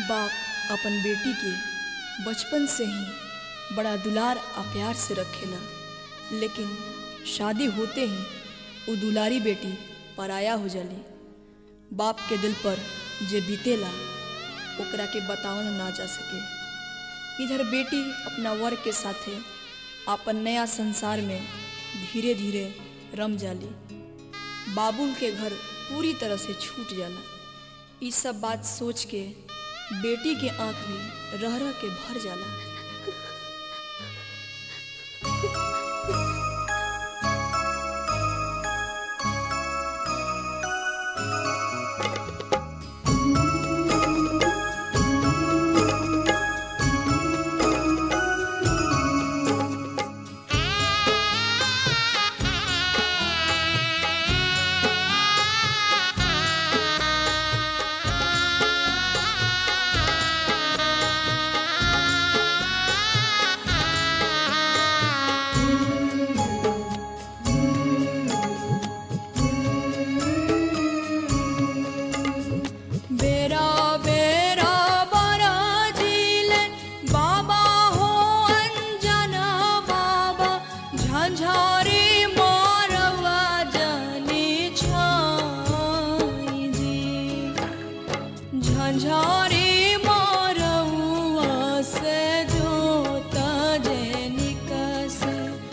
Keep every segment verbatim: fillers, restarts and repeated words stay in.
बाप अपन बेटी के बचपन से ही बड़ा दुलार आ प्यार से रखेला, लेकिन शादी होते ही वो दुलारी बेटी पराया हो जाली। बाप के दिल पर जे बीतेला ओकरा के बतावल ना जा सके। इधर बेटी अपना वर के साथे अपन नया संसार में धीरे धीरे रम जाली। बाबुल के घर पूरी तरह से छूट जाला। ये सब बात सोच के बेटी के आंख में रह रह के भर जाला। झंझारी मारौआ से जोता जैनिकस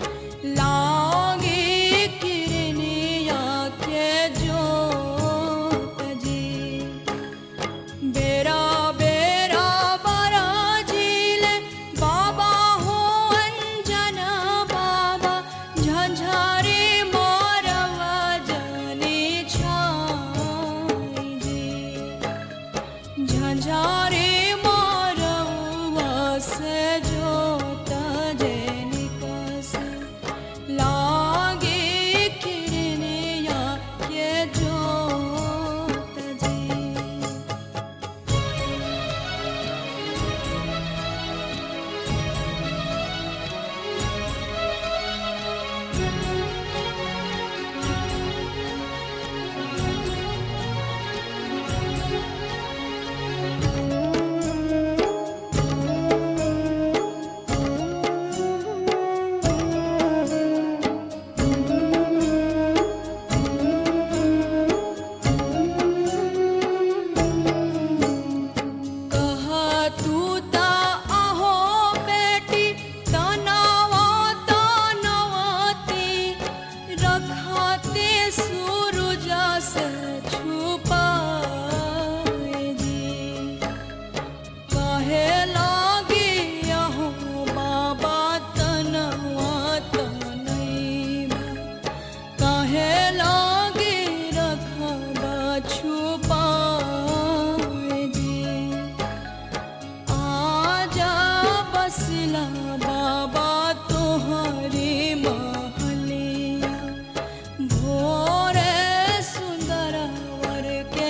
लागे किरनिया के जोत जी। बेरा बेरा बरा झील बाबा हो अंजना बाबा, झंझारी मारौआ जानी छाई जी। झंझारी मारौआ से जोता जैनिकस लागे किरनिया के जोत जी। बाबा तोहरे महलिया भोरे सुंदर वर के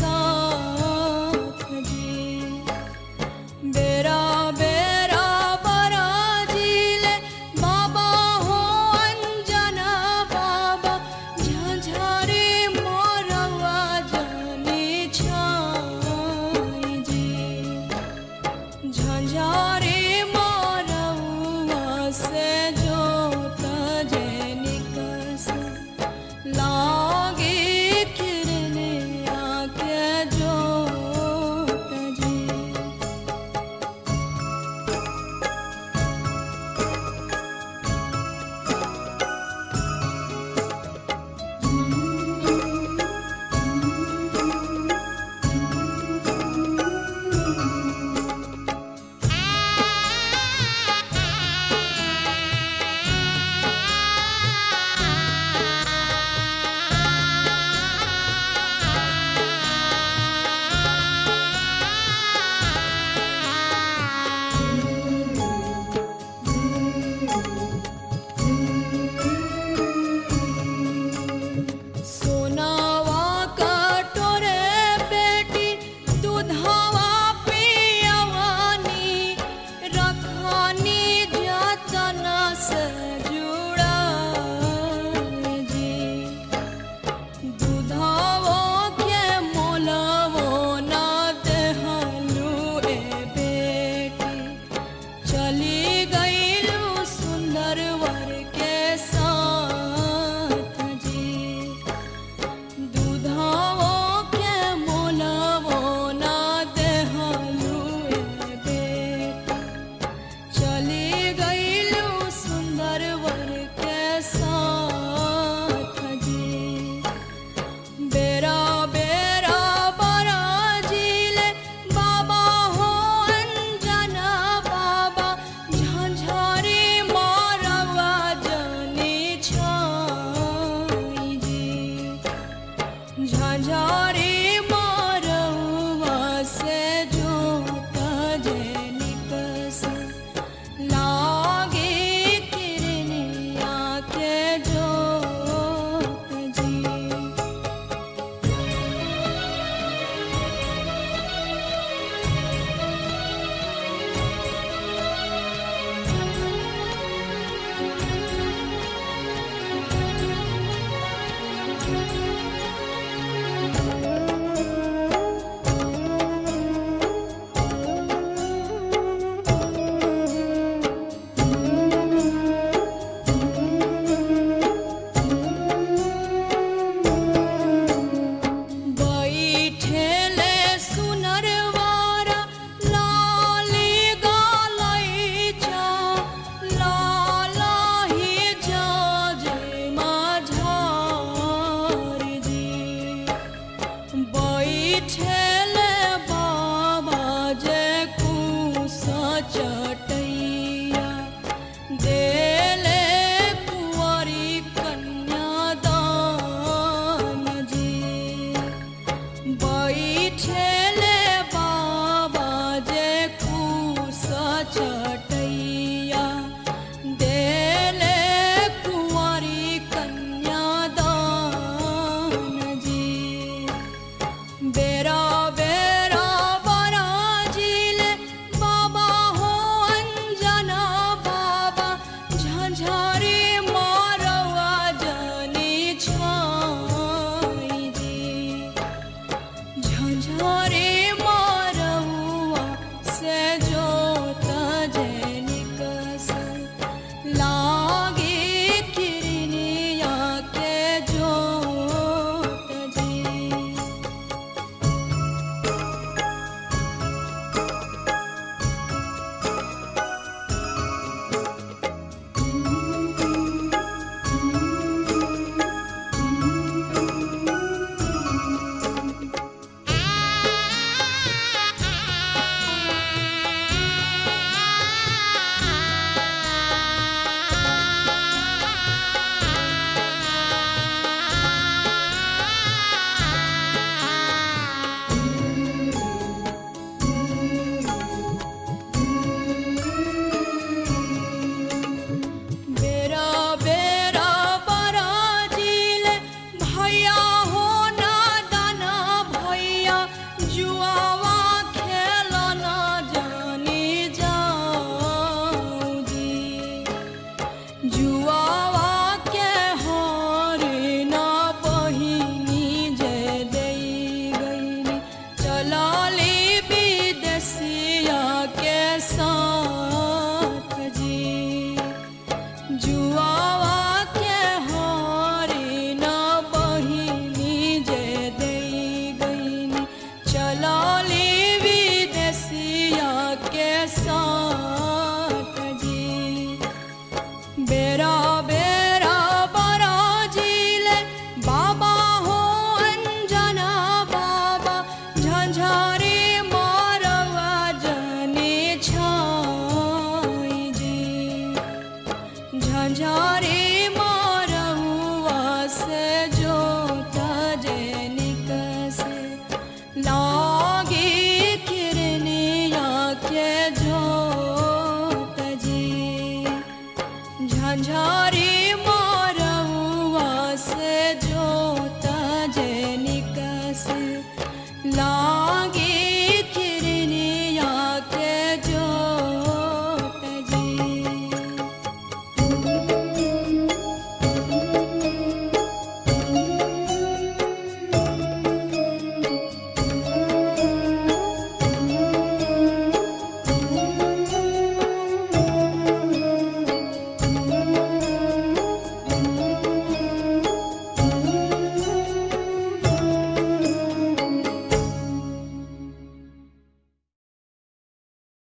साथ जी। बेरा बेरा बरा झील बाबा हो अंजना बाबा, झंझारी मारौआ जानी छाई जी। झंझारी से जोता जैनिकस लागे किरनिया के जोत जी। छोड़